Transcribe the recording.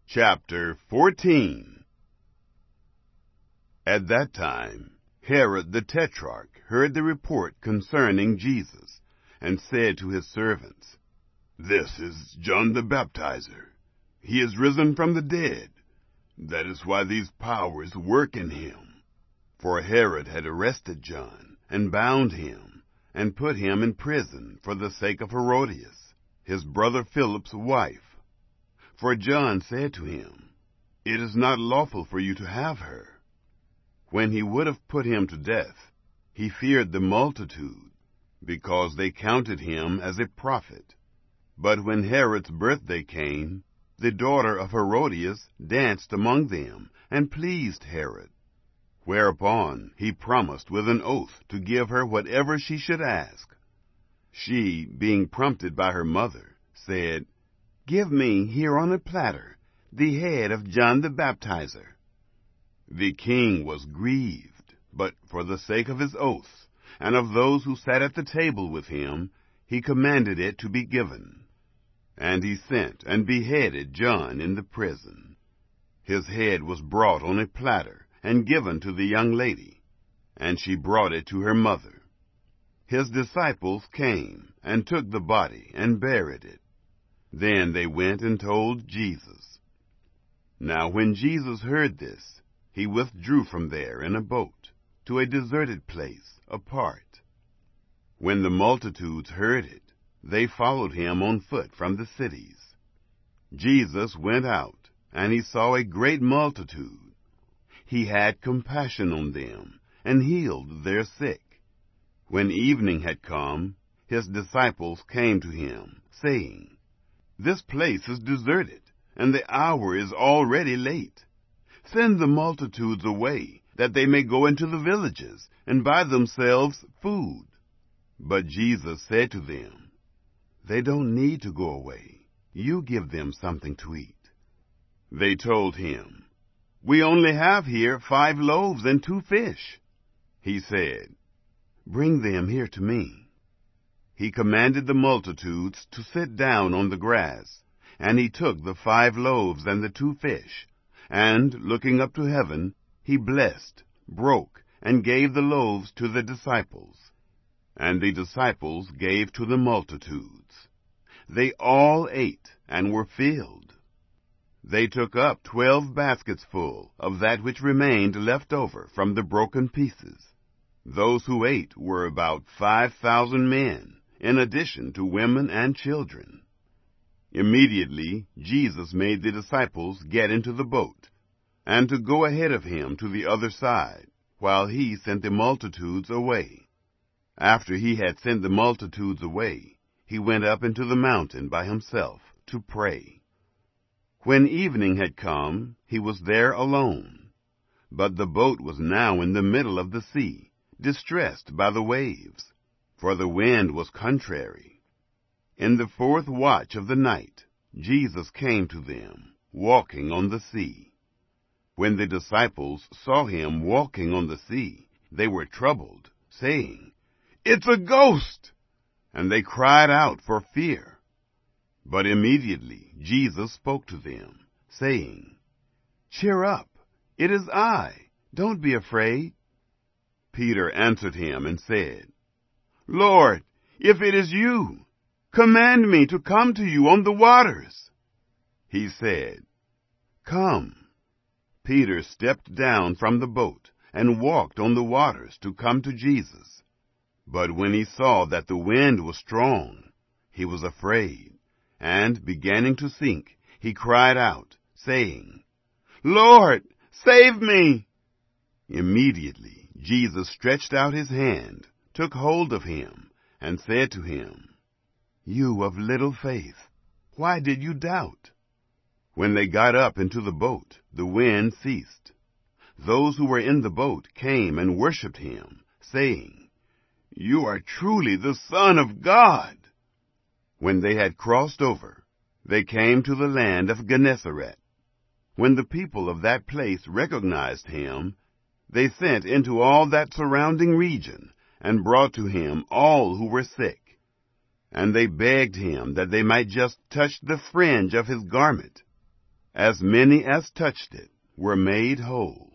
Chapter 14. At that time, Herod the Tetrarch heard the report concerning Jesus, and said to his servants, "This is John the Baptizer. He is risen from the dead. That is why these powers work in him." For Herod had arrested John, and bound him, and put him in prison for the sake of Herodias, his brother Philip's wife. For John said to him, "It is not lawful for you to have her." When he would have put him to death, he feared the multitude, because they counted him as a prophet. But when Herod's birthday came, the daughter of Herodias danced among them, and pleased Herod. Whereupon he promised with an oath to give her whatever she should ask. She, being prompted by her mother, said, "Give me here on a platter the head of John the Baptizer." The king was grieved, but for the sake of his oath, and of those who sat at the table with him, he commanded it to be given. And he sent and beheaded John in the prison. His head was brought on a platter, and given to the young lady, and she brought it to her mother. His disciples came, and took the body, and buried it. Then they went and told Jesus. Now when Jesus heard this, he withdrew from there in a boat, to a deserted place, apart. When the multitudes heard it, they followed him on foot from the cities. Jesus went out, and he saw a great multitude. He had compassion on them, and healed their sick. When evening had come, his disciples came to him, saying, "This place is deserted, and the hour is already late. Send the multitudes away, that they may go into the villages, and buy themselves food." But Jesus said to them, "They don't need to go away. You give them something to eat." They told him, "We only have here 5 loaves and 2 fish." He said, "Bring them here to me." He commanded the multitudes to sit down on the grass, and he took the 5 loaves and the 2 fish, and, looking up to heaven, he blessed, broke, and gave the loaves to the disciples, and the disciples gave to the multitudes. They all ate and were filled. They took up 12 baskets full of that which remained left over from the broken pieces. Those who ate were about 5,000 men, in addition to women and children. Immediately Jesus made the disciples get into the boat, and to go ahead of him to the other side, while he sent the multitudes away. After he had sent the multitudes away, he went up into the mountain by himself to pray. When evening had come, he was there alone. But the boat was now in the middle of the sea, distressed by the waves, for the wind was contrary. In the 4th watch of the night, Jesus came to them, walking on the sea. When the disciples saw him walking on the sea, they were troubled, saying, "It's a ghost!" And they cried out for fear. But immediately Jesus spoke to them, saying, "Cheer up, it is I, don't be afraid." Peter answered him and said, "Lord, if it is you, command me to come to you on the waters." He said, "Come." Peter stepped down from the boat and walked on the waters to come to Jesus. But when he saw that the wind was strong, he was afraid, and beginning to sink, he cried out, saying, "Lord, save me!" Immediately Jesus stretched out his hand, took hold of him, and said to him, "You of little faith, why did you doubt?" When they got up into the boat, the wind ceased. Those who were in the boat came and worshipped him, saying, "You are truly the Son of God." When they had crossed over, they came to the land of Gennesaret. When the people of that place recognized him, they sent into all that surrounding region, and brought to him all who were sick. And they begged him that they might just touch the fringe of his garment. as many as touched it were made whole.